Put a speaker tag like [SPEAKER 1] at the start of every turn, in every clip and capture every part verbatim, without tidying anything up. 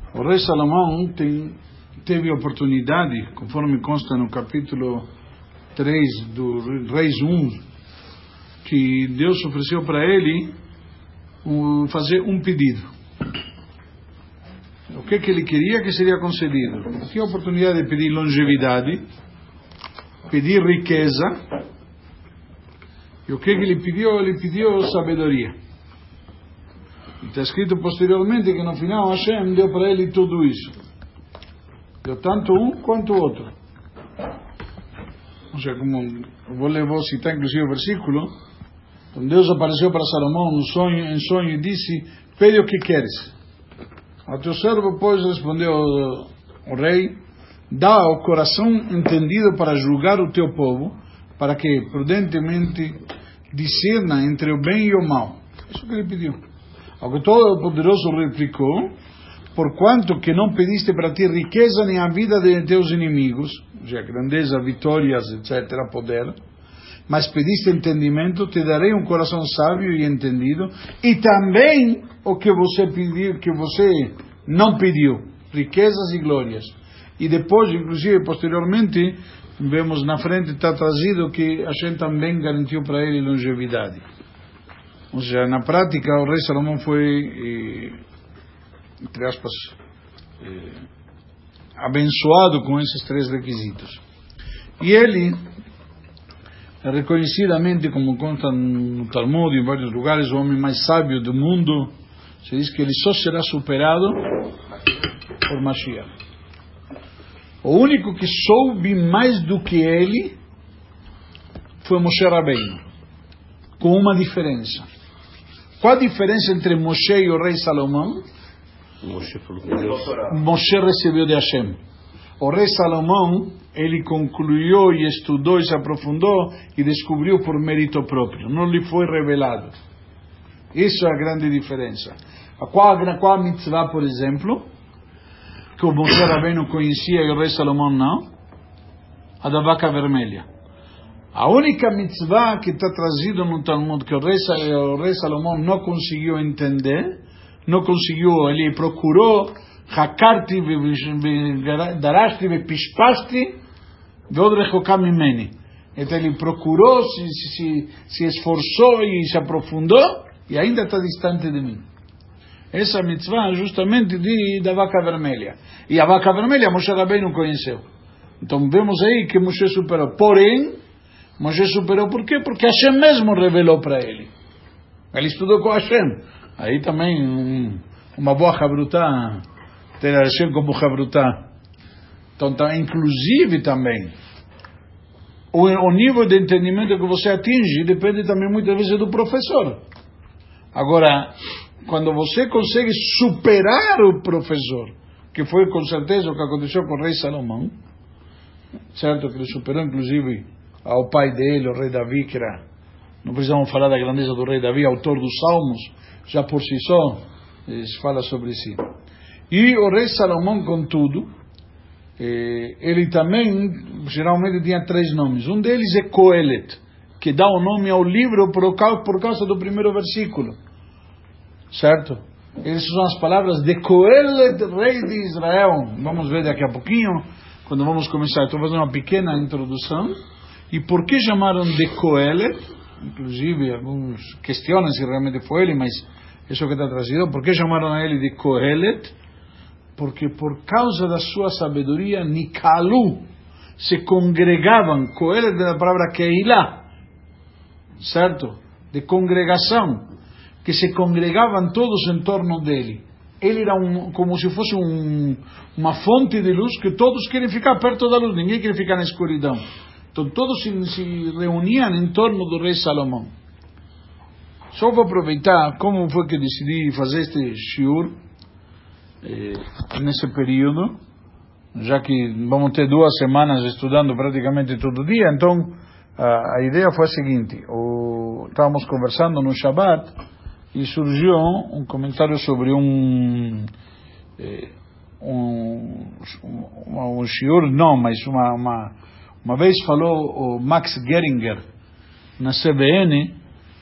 [SPEAKER 1] O rei Salomão tem, teve a oportunidade, conforme consta no capítulo três do Reis um, que Deus ofereceu para ele um, fazer um pedido. O que, que ele queria que seria concedido? Ele tinha a oportunidade de pedir longevidade, pedir riqueza, e o que, que ele pediu? Ele pediu sabedoria. Está escrito posteriormente que no final Hashem deu para ele tudo isso. Deu tanto um quanto o outro. Ou seja, como vou, ler, vou citar inclusive o versículo, quando Deus apareceu para Salomão no sonho, em sonho e disse: pede o que queres. Ao teu servo, pois, respondeu o rei: dá ao coração entendido para julgar o teu povo, para que prudentemente discerna entre o bem e o mal. Isso que ele pediu. Ao que Todo-Poderoso replicou: porquanto que não pediste para ti riqueza nem a vida de teus inimigos, ou seja, grandeza, vitórias, etcétera, poder, mas pediste entendimento, te darei um coração sábio e entendido, e também o que você pediu, que você não pediu, riquezas e glórias. E depois, inclusive, posteriormente, vemos na frente, está trazido que a gente também garantiu para ele longevidade. Ou seja, na prática, o rei Salomão foi, eh, entre aspas, eh, abençoado com esses três requisitos. E ele, reconhecidamente, como conta no Talmud e em vários lugares, o homem mais sábio do mundo, se diz que ele só será superado por Mashiach. O único que soube mais do que ele foi Moshe Rabbeinu, com uma diferença. Qual a diferença entre Moshe e o rei Salomão?
[SPEAKER 2] Moshe, falou com Deus.
[SPEAKER 1] Moshe recebeu de Hashem. O rei Salomão, ele concluiu e estudou e se aprofundou e descobriu por mérito próprio. Não lhe foi revelado. Isso é a grande diferença. Qual, qual a mitzvah, por exemplo, que o Moshe Rabbeinu conhecia e o rei Salomão não? A da vaca vermelha. A única mitzvah que está trazida no Talmud, que o rei, o rei Salomão não conseguiu entender, não conseguiu, ele procurou, hakarti, darashti, pishpashti, veod rechokah mimeni. Então ele procurou, se, se, se esforçou e se aprofundou, e ainda está distante de mim. Essa mitzvah é justamente de, da vaca vermelha. E a vaca vermelha Moshe Rabbeinu conheceu. Então vemos aí que Moshe superou. Porém, Moshe superou por quê? Porque Hashem mesmo revelou para ele. Ele estudou com Hashem. Aí também um, uma boa Habrutá, ter Hashem como Habrutá. Então, tá, inclusive também, o, o nível de entendimento que você atinge depende também muitas vezes do professor. Agora, quando você consegue superar o professor, que foi com certeza o que aconteceu com o rei Salomão, certo? Que ele superou inclusive ao pai dele, o rei Davi, que era, não precisamos falar da grandeza do rei Davi, autor dos Salmos, já por si só, se fala sobre si. E o rei Salomão, contudo, eh, ele também, geralmente tinha três nomes. Um deles é Coelet, que dá o nome ao livro por causa, por causa do primeiro versículo. Certo? Essas são as palavras de Coelet, rei de Israel. Vamos ver daqui a pouquinho, quando vamos começar. Estou fazendo uma pequena introdução. E por que chamaram de Coelet? Inclusive, alguns questionam se realmente foi ele, mas isso que está trazido. Por que chamaram a ele de Coelet? Porque por causa da sua sabedoria, Nikalu, se congregavam. Coelet é a palavra Keilah, certo? De congregação, que se congregavam todos em torno dele. Ele era um, como se fosse um, uma fonte de luz, que todos querem ficar perto da luz, ninguém quer ficar na escuridão. Então todos se, se reuniam em torno do rei Salomão. Só vou aproveitar como foi que decidi fazer este shiur eh, nesse período, já que vamos ter duas semanas estudando praticamente todo dia. Então a, a ideia foi a seguinte: o, estávamos conversando no Shabbat e surgiu um comentário sobre um eh, um, um, um shiur, não, mas uma, uma Uma vez falou o Max Geringer na C B N,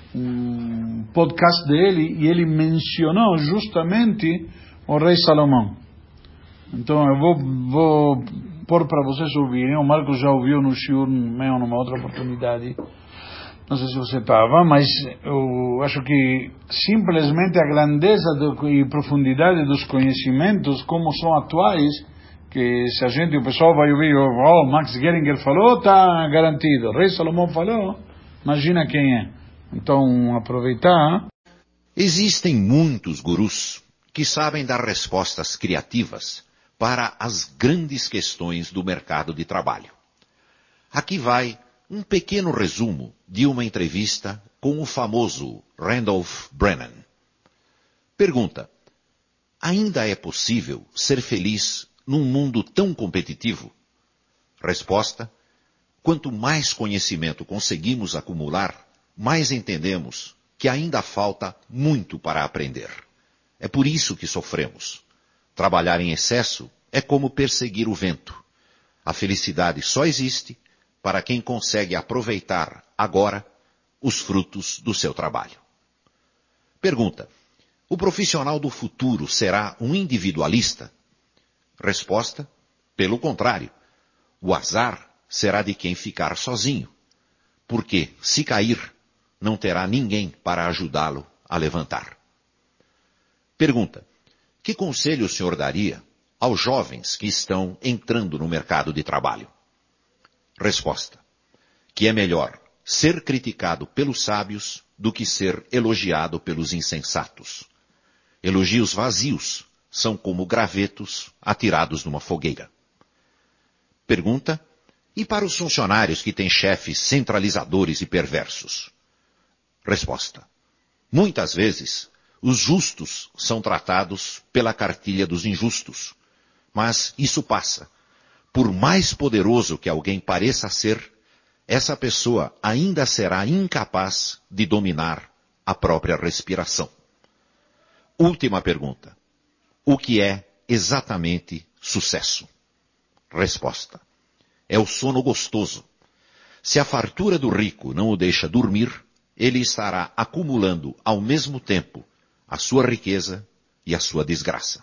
[SPEAKER 1] um podcast dele, e ele mencionou justamente o rei Salomão. Então eu vou, vou pôr para vocês ouvirem. O Marcos já ouviu no shiur meu numa outra oportunidade. Não sei se você estava, mas eu acho que simplesmente a grandeza do, e profundidade dos conhecimentos, como são atuais, que se a gente, o pessoal vai ouvir, oh, Max Geringer falou, está garantido. Rei Salomão falou, imagina quem é. Então, aproveitar.
[SPEAKER 3] Existem muitos gurus que sabem dar respostas criativas para as grandes questões do mercado de trabalho. Aqui vai um pequeno resumo de uma entrevista com o famoso Randolph Brennan. Pergunta: ainda é possível ser feliz num mundo tão competitivo? Resposta: quanto mais conhecimento conseguimos acumular, mais entendemos que ainda falta muito para aprender. É por isso que sofremos. Trabalhar em excesso é como perseguir o vento. A felicidade só existe para quem consegue aproveitar agora os frutos do seu trabalho. Pergunta: o profissional do futuro será um individualista? Resposta: pelo contrário. O azar será de quem ficar sozinho, porque, se cair, não terá ninguém para ajudá-lo a levantar. Pergunta: que conselho o senhor daria aos jovens que estão entrando no mercado de trabalho? Resposta: que é melhor ser criticado pelos sábios do que ser elogiado pelos insensatos. Elogios vazios são como gravetos atirados numa fogueira. Pergunta: e para os funcionários que têm chefes centralizadores e perversos? Resposta: muitas vezes, os justos são tratados pela cartilha dos injustos. Mas isso passa. Por mais poderoso que alguém pareça ser, essa pessoa ainda será incapaz de dominar a própria respiração. Última pergunta: o que é exatamente sucesso? Resposta: é o sono gostoso. Se a fartura do rico não o deixa dormir, ele estará acumulando ao mesmo tempo a sua riqueza e a sua desgraça.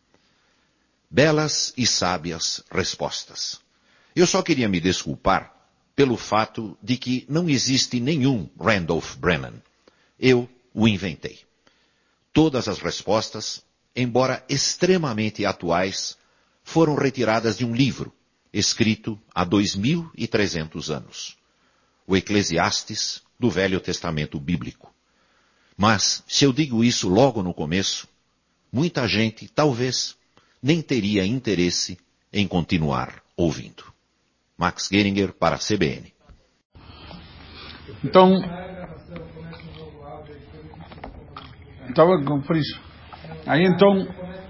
[SPEAKER 3] Belas e sábias respostas. Eu só queria me desculpar pelo fato de que não existe nenhum Randolph Brennan. Eu o inventei. Todas as respostas, embora extremamente atuais, foram retiradas de um livro escrito há dois mil e trezentos anos. O Eclesiastes do Velho Testamento Bíblico. Mas, se eu digo isso logo no começo, muita gente, talvez, nem teria interesse em continuar ouvindo. Max Geringer para a C B N.
[SPEAKER 1] Então, estava com por isso. Aí então,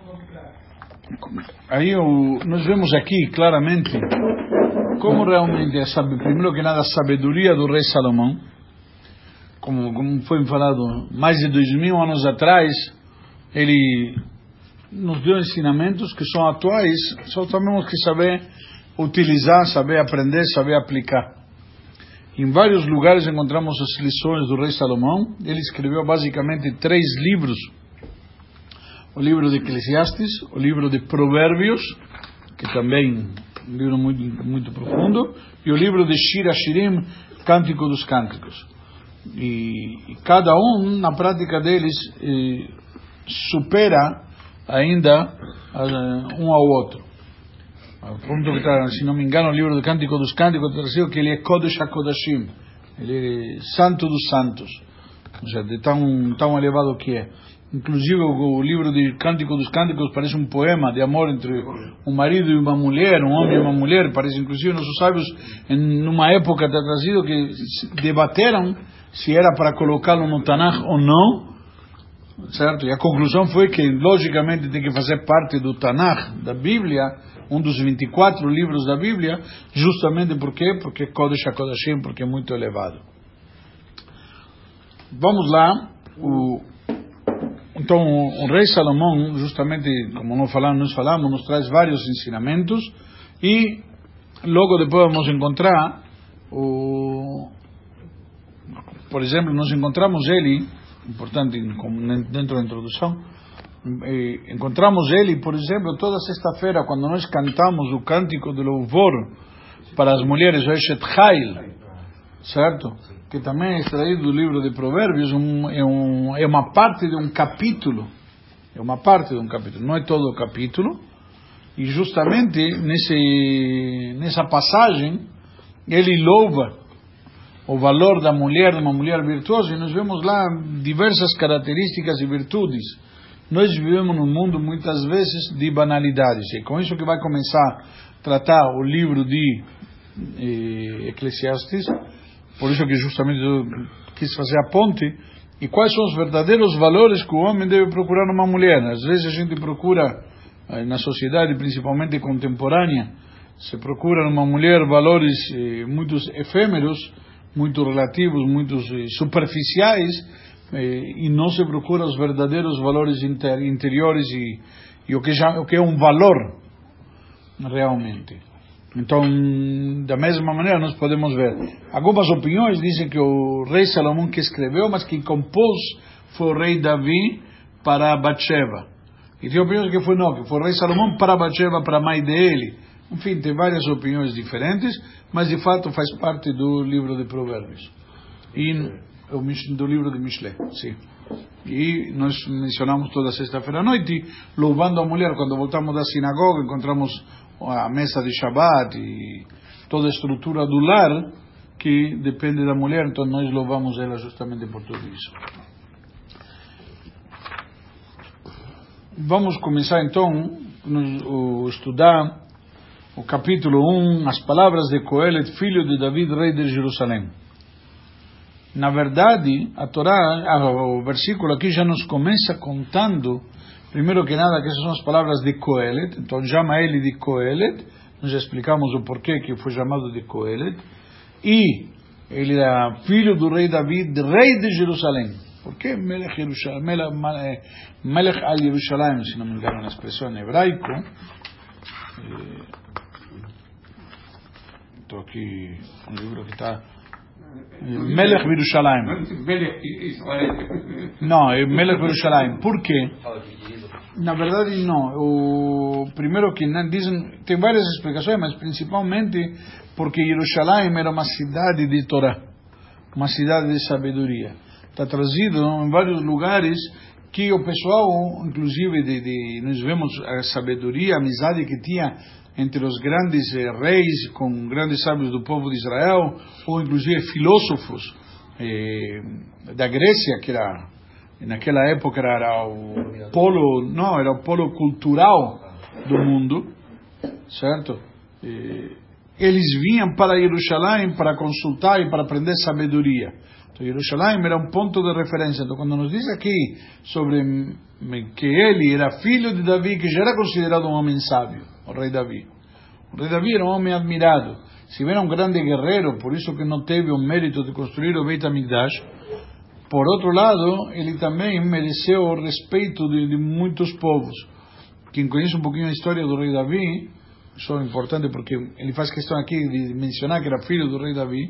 [SPEAKER 1] aí o, nós vemos aqui claramente como realmente é, sabe, primeiro que nada, a sabedoria do rei Salomão, como, como foi falado, mais de dois mil anos atrás, ele nos deu ensinamentos que são atuais, só temos que saber utilizar, saber aprender, saber aplicar. Em vários lugares encontramos as lições do rei Salomão. Ele escreveu basicamente três livros: o livro de Eclesiastes, o livro de Provérbios, que também é um livro muito, muito profundo, e o livro de Shir Hashirim, Cântico dos Cânticos. E, e cada um, na prática deles, eh, supera ainda uh, um ao outro. Ao ponto que está, se não me engano, o livro do Cântico dos Cânticos traduzido que ele é Kodesh HaKodashim, ele é santo dos santos, ou seja, de tão, tão elevado que é. Inclusive o, o livro de Cântico dos Cânticos parece um poema de amor entre um marido e uma mulher, um homem e uma mulher. Parece, inclusive, nossos sábios, em numa época está trazido que debateram se era para colocá-lo no Tanakh ou não, certo? E a conclusão foi que, logicamente, tem que fazer parte do Tanakh, da Bíblia, um dos vinte e quatro livros da Bíblia, justamente por quê? Porque Kodesh HaKodashim, porque é muito elevado. Vamos lá. O, então, o rei Salomão, justamente, como nós falamos, nós falamos, nos traz vários ensinamentos, e logo depois vamos encontrar, o, por exemplo, nós encontramos ele, importante dentro da introdução, eh, encontramos ele, por exemplo, toda sexta-feira, quando nós cantamos o cântico do louvor para as mulheres, o Eshet Chayil, certo? Que também é extraído do livro de Provérbios, um, é, um, é uma parte de um capítulo, é uma parte de um capítulo, não é todo o capítulo, e justamente nesse, nessa passagem, ele louva o valor da mulher, de uma mulher virtuosa, e nós vemos lá diversas características e virtudes. Nós vivemos num mundo, muitas vezes, de banalidades, e com isso que vai começar a tratar o livro de eh, Eclesiastes, por isso que justamente eu quis fazer a ponte, e quais são os verdadeiros valores que o homem deve procurar numa mulher. Às vezes a gente procura, na sociedade principalmente contemporânea, se procura numa mulher valores eh, muito efêmeros, muito relativos, muito eh, superficiais, eh, e não se procura os verdadeiros valores inter, interiores e, e o, que já, o que é um valor realmente. Então, da mesma maneira, nós podemos ver. Algumas opiniões dizem que o rei Salomão que escreveu, mas que compôs foi o rei Davi para Batsheva. E tem opiniões que foi não, que foi o rei Salomão para Batsheva, para a mãe dele. Enfim, tem várias opiniões diferentes, mas de fato faz parte do livro de Provérbios. E do livro de Mishlei, sim. E nós mencionamos toda sexta-feira à noite, louvando a mulher. Quando voltamos da sinagoga, encontramos a mesa de Shabbat e toda a estrutura do lar que depende da mulher, então nós louvamos ela justamente por tudo isso. Vamos começar então a estudar o capítulo um, as palavras de Coelet, filho de David, rei de Jerusalém. Na verdade, a Torá, o versículo aqui já nos começa contando, primeiro que nada, que essas são as palavras de Coelet, então chama ele de Coelet, nós já explicamos o porquê que foi chamado de Coelet, e ele era filho do rei David, rei de Jerusalém. Por que Melech Yerushalayim, Melech al Yerushalayim, se não me engano na expressão em hebraico? Estou aqui, um livro que está Melech Yerushalayim. Não, é Melech Yerushalayim. Por quê? Na verdade, não. O primeiro que dizem, tem várias explicações, mas principalmente porque Jerusalém era uma cidade de Torá, uma cidade de sabedoria. Está trazido em vários lugares que o pessoal, inclusive, de, de, nós vemos a sabedoria, a amizade que tinha entre os grandes eh, reis com grandes sábios do povo de Israel, ou inclusive filósofos eh, da Grécia, que era naquela época era o polo, não, era o polo cultural do mundo, certo? Eh, eles vinham para Jerusalém para consultar e para aprender sabedoria. Então, Jerusalém era um ponto de referência. Então, quando nos diz aqui sobre que ele era filho de Davi, que já era considerado um homem sábio, o rei Davi. O rei Davi era um homem admirado. Se bem era um grande guerreiro, por isso que não teve o mérito de construir o Beit HaMikdash, por outro lado, ele também mereceu o respeito de, de muitos povos. Quem conhece um pouquinho a história do rei Davi, isso é importante porque ele faz questão aqui de mencionar que era filho do rei Davi,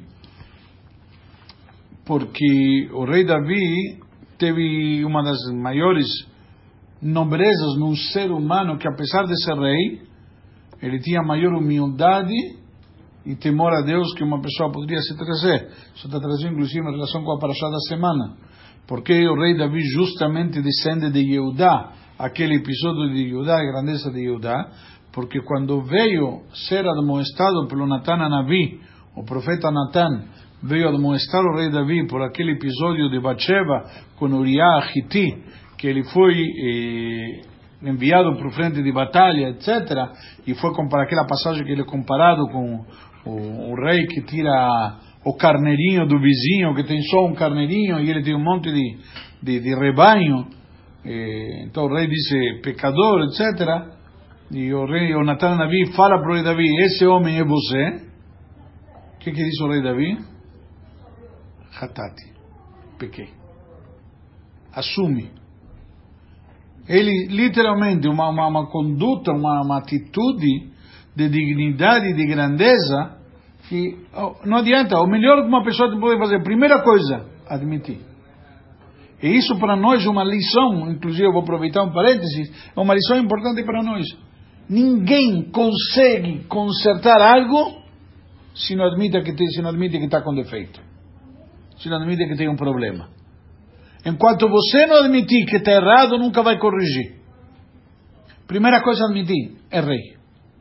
[SPEAKER 1] porque o rei Davi teve uma das maiores nobrezas num ser humano, que apesar de ser rei, ele tinha maior humildade e temor a Deus que uma pessoa poderia se trazer. Isso está trazendo inclusive em relação com a paraxá da semana, porque o rei Davi justamente descende de Yehudá, aquele episódio de Yehudá, a grandeza de Yehudá, porque quando veio ser admoestado pelo Natan Anavi, o profeta Natan veio admoestar o rei Davi por aquele episódio de Batsheva com Uriah Hiti, que ele foi eh, enviado para o frente de batalha, etcétera, e foi para aquela passagem que ele é comparado com o, o rei que tira o carneirinho do vizinho, que tem só um carneirinho e ele tem um monte de, de, de rebanho. Eh, então o rei disse pecador, etcétera. E o rei, o Natan Navi, fala para o rei Davi: esse homem é você. O que, que diz o rei Davi? Hatati, pequei. Assume. Ele, literalmente, uma, uma, uma conduta, uma, uma atitude de dignidade e de grandeza, que oh, não adianta. O melhor que uma pessoa pode fazer, primeira coisa, admitir. E isso para nós é uma lição, inclusive eu vou aproveitar um parênteses, é uma lição importante para nós. Ninguém consegue consertar algo se não admite que tem, se não admite que está com defeito. Se não admite que tem um problema. Enquanto você não admitir que está errado, nunca vai corrigir. Primeira coisa a admitir, errei.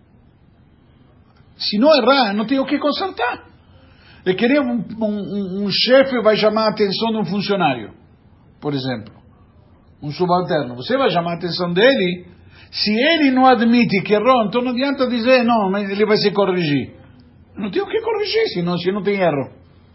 [SPEAKER 1] Se não errar, não tem o que consertar. Eu queria um, um, um chefe vai chamar a atenção de um funcionário, por exemplo, um subalterno. Você vai chamar a atenção dele, se ele não admite que errou, então não adianta dizer, não, mas ele vai se corrigir. Não tem o que corrigir, senão, se não tem erro.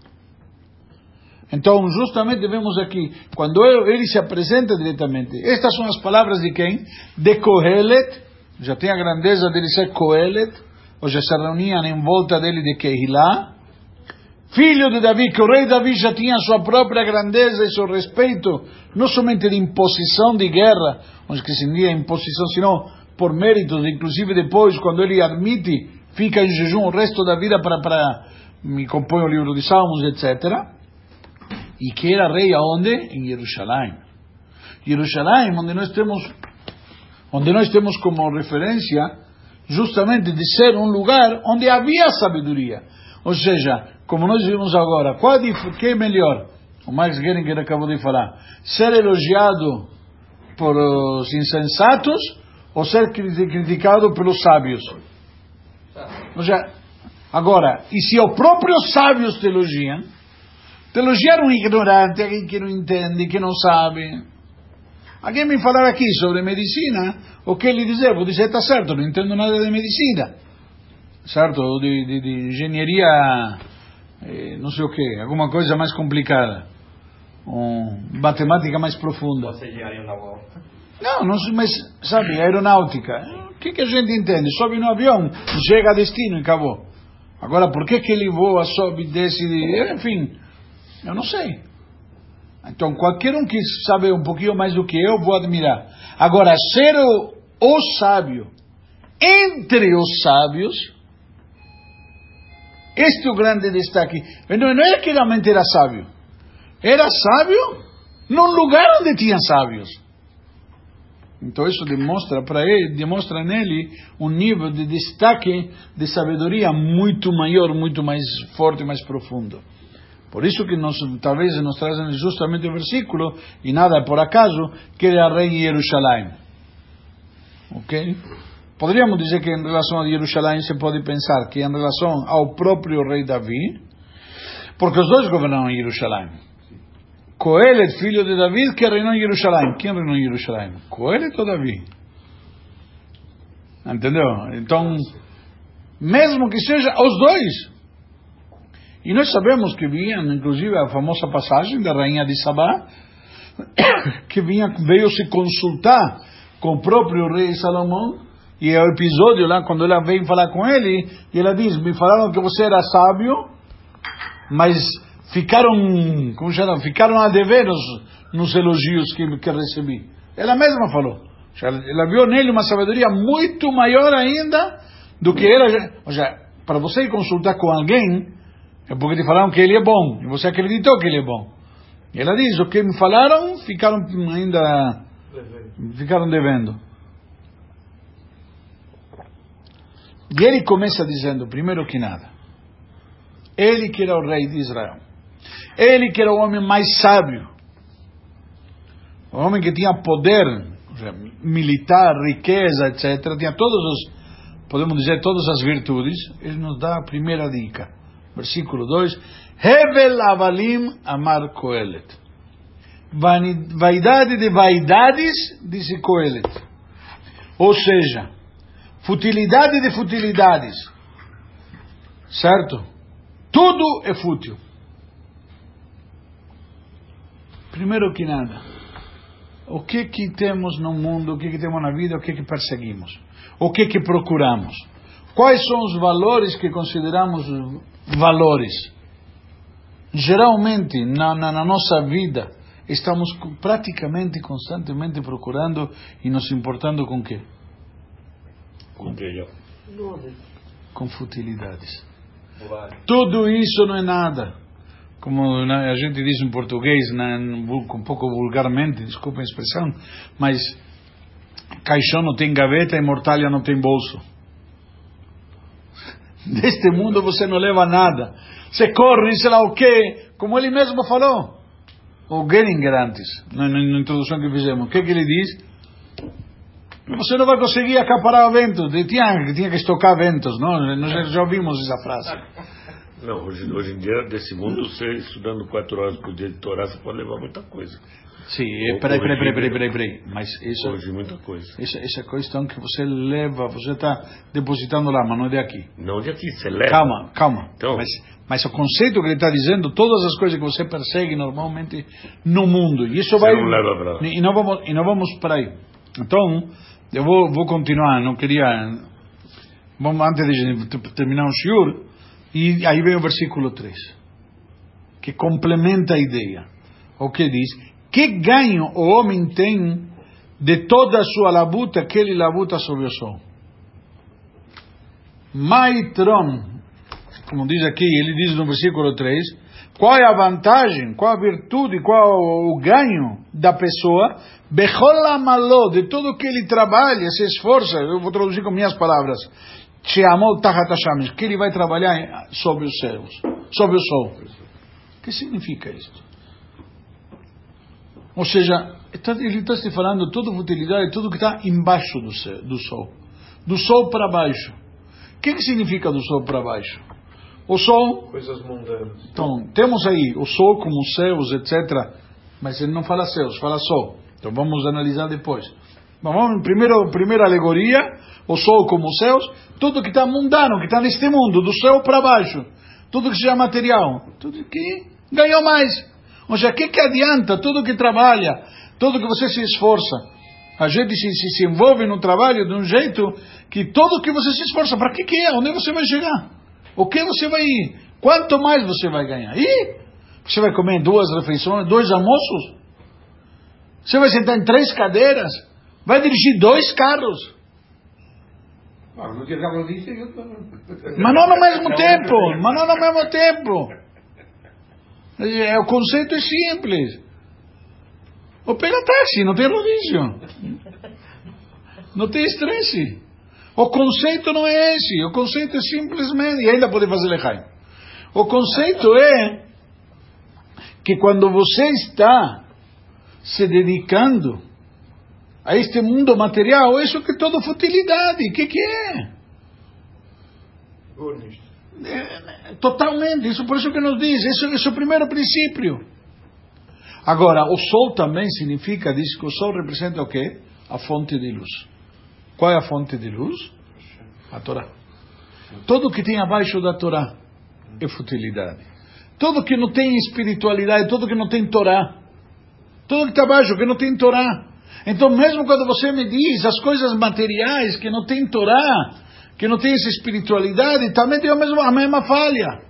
[SPEAKER 1] Então, justamente vemos aqui, quando ele se apresenta diretamente, estas são as palavras de quem? De Kohelet, já tem a grandeza dele ser Kohelet, ou já se reuniam em volta dele de Kehilá, filho de Davi, que o rei Davi já tinha sua própria grandeza e seu respeito, não somente de imposição de guerra, onde que se dia imposição, senão por méritos, inclusive depois, quando ele admite, fica em jejum o resto da vida para, para me compõe o livro de Salmos, etcétera. E que era rei aonde? Em Jerusalém. Jerusalém, onde nós temos, onde nós temos como referência, justamente de ser um lugar onde havia sabedoria. Ou seja, como nós vimos agora, qual que é melhor? O Max Geringer acabou de falar. Ser elogiado por os insensatos ou ser criticado pelos sábios? Ou seja, agora, e se os próprios sábios te elogiam, te elogiar um ignorante, alguém que não entende, que não sabe. Alguém me falar aqui sobre medicina, o que ele dizer? Vou dizer, está certo, não entendo nada de medicina. Certo? De, de, de engenharia, eh, não sei o que, alguma coisa mais complicada. Um, matemática mais profunda.
[SPEAKER 2] Você engenharia naval?
[SPEAKER 1] Não, não, mas, sabe, aeronáutica. O que, que a gente entende? Sobe no avião, chega a destino e acabou. Agora, por que, que ele voa, sobe, desce, enfim... Eu não sei. Então, qualquer um que sabe um pouquinho mais do que eu, vou admirar. Agora, ser o, o sábio entre os sábios, este é o grande destaque. Não, não era que realmente era sábio. Era sábio num lugar onde tinha sábios. Então, isso demonstra para ele, demonstra nele um nível de destaque de sabedoria muito maior, muito mais forte, mais profundo. Por isso que nós, talvez nos trazem justamente o versículo, e nada por acaso, que era rei em Jerusalém. Ok? Poderíamos dizer que em relação a Jerusalém se pode pensar que em relação ao próprio rei Davi, porque os dois governaram em Jerusalém. Coelet, filho de Davi, que reinou em Jerusalém. Quem reinou em Jerusalém? Coelet ou Davi? Entendeu? Então, mesmo que seja os dois. E nós sabemos que vinha, inclusive, a famosa passagem da rainha de Sabá, que vinha, veio se consultar com o próprio rei Salomão, e é o episódio lá, quando ela veio falar com ele, e ela diz, me falaram que você era sábio, mas ficaram, como chama, ficaram a dever nos, nos elogios que, que recebi. Ela mesma falou. Ela viu nele uma sabedoria muito maior ainda do que era. Ou seja, para você ir consultar com alguém, é porque te falaram que ele é bom, e você acreditou que ele é bom. E ela diz, o que me falaram, ficaram ainda, ficaram devendo. E ele começa dizendo, primeiro que nada, ele que era o rei de Israel, ele que era o homem mais sábio, o homem que tinha poder militar, riqueza, etcétera, tinha todos os, podemos dizer, todas as virtudes, ele nos dá a primeira dica. Versículo dois, Hevel avalim amar Coelet. Vaidade de vaidades, disse Coelet. Ou seja, futilidade de futilidades. Certo? Tudo é fútil. Primeiro que nada, o que que temos no mundo, o que que temos na vida, o que que perseguimos? O que que procuramos? Quais são os valores que consideramos valores? Geralmente, na, na, na nossa vida, estamos praticamente, constantemente procurando e nos importando com o quê?
[SPEAKER 2] Com brilho.
[SPEAKER 1] Com futilidades. Tudo isso não é nada. como a gente diz em português, um pouco vulgarmente, desculpa a expressão, mas caixão não tem gaveta e mortalha não tem bolso. Deste mundo você não leva nada. Você corre, sei lá o quê, como ele mesmo falou. O Geringer antes, na, na introdução que fizemos. O que, que ele diz? Você não vai conseguir acaparar vento. Tinha, tinha que estocar ventos, não? Nós já ouvimos essa frase.
[SPEAKER 2] Não, hoje, hoje em dia, desse mundo, você estudando quatro horas por dia de Torá, você pode levar muita coisa.
[SPEAKER 1] Sim, peraí, peraí, peraí, peraí, peraí, peraí. Mas isso...
[SPEAKER 2] Hoje muita coisa.
[SPEAKER 1] Essa, essa questão que você leva, você está depositando lá, mas não é de aqui.
[SPEAKER 2] Não de aqui, você leva.
[SPEAKER 1] Calma, calma.
[SPEAKER 2] Então,
[SPEAKER 1] mas, mas o conceito que ele está dizendo, todas as coisas que você persegue normalmente no mundo, e isso vai...
[SPEAKER 2] Não leva pra...
[SPEAKER 1] E não vamos, e não vamos para aí. Então, eu vou, vou continuar, não queria... Vamos, antes de terminar o shiur, e aí vem o versículo três, que complementa a ideia. O que diz? Que ganho o homem tem de toda a sua labuta que ele labuta sobre o sol? Maitron, como diz aqui, ele diz no versículo três, qual é a vantagem, qual a virtude, qual o ganho da pessoa, bechol amaló, de tudo que ele trabalha, se esforça, eu vou traduzir com minhas palavras, sheamol tachat hashamesh, que ele vai trabalhar sobre os céus, sobre o sol. O que significa isto? Ou seja, ele está se falando toda futilidade, tudo que está embaixo do, céu, do sol. Do sol para baixo. O que, que significa do sol para baixo? O sol...
[SPEAKER 4] Coisas mundanas.
[SPEAKER 1] Então, temos aí o sol como os céus, etcétera. Mas ele não fala céus, fala sol. Então vamos analisar depois. Vamos, primeiro, primeira alegoria, o sol como os céus, tudo que está mundano, que está neste mundo, do céu para baixo. Tudo que seja material. Tudo que ganhou mais. Ou seja, o que, que adianta tudo que trabalha, tudo que você se esforça? A gente se, se, se envolve no trabalho de um jeito que tudo que você se esforça, para que que é? Onde você vai chegar? O que você vai ir? Quanto mais você vai ganhar? E você vai comer duas refeições, dois almoços? Você vai sentar em três cadeiras? Vai dirigir dois carros?
[SPEAKER 4] Ah, no dia que ela disse, eu tô...
[SPEAKER 1] Mas não ao mesmo tempo, mas não ao mesmo tempo. É, o conceito é simples. Ou pega táxi, não tem rodízio. Não tem estresse. O conceito não é esse. O conceito é simplesmente... E ainda pode fazer lechaim. O conceito é que quando você está se dedicando a este mundo material, isso que é toda futilidade. O que, que é? É, totalmente, isso por isso que nos diz, esse, esse é o primeiro princípio. Agora, o sol também significa, diz que o sol representa o quê? A fonte de luz. Qual é a fonte de luz? A Torá. Tudo que tem abaixo da Torá é futilidade. Tudo que não tem espiritualidade, tudo que não tem Torá, tudo que está abaixo que não tem Torá. Então mesmo quando você me diz as coisas materiais que não tem Torá, que não tem essa espiritualidade, também tem a mesma, a mesma falha.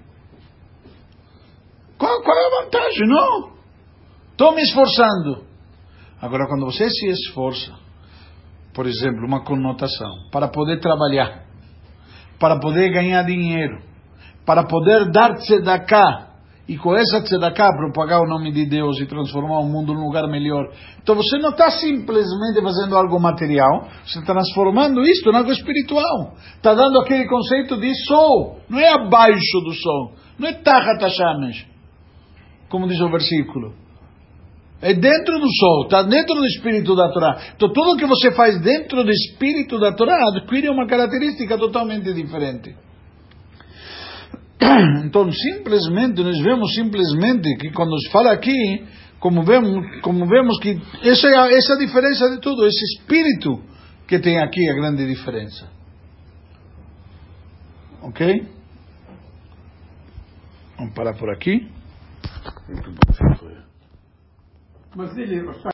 [SPEAKER 1] Qual, qual é a vantagem? Não. Estou me esforçando. Agora, quando você se esforça, por exemplo, uma conotação, para poder trabalhar, para poder ganhar dinheiro, para poder dar tzedakah, e com essa tzedakah propagar o nome de Deus e transformar o mundo num lugar melhor. Então você não está simplesmente fazendo algo material, você está transformando isto em algo espiritual. Está dando aquele conceito de sol, não é abaixo do sol, não é tachat hashamesh, como diz o versículo. É dentro do sol, está dentro do espírito da Torá. Então tudo que você faz dentro do espírito da Torá adquire uma característica totalmente diferente. Então simplesmente, nós vemos simplesmente que quando se fala aqui, como vemos, como vemos que essa é, a, essa é a diferença de tudo, esse espírito que tem aqui a grande diferença. Ok? Vamos parar por aqui.
[SPEAKER 4] Mas ele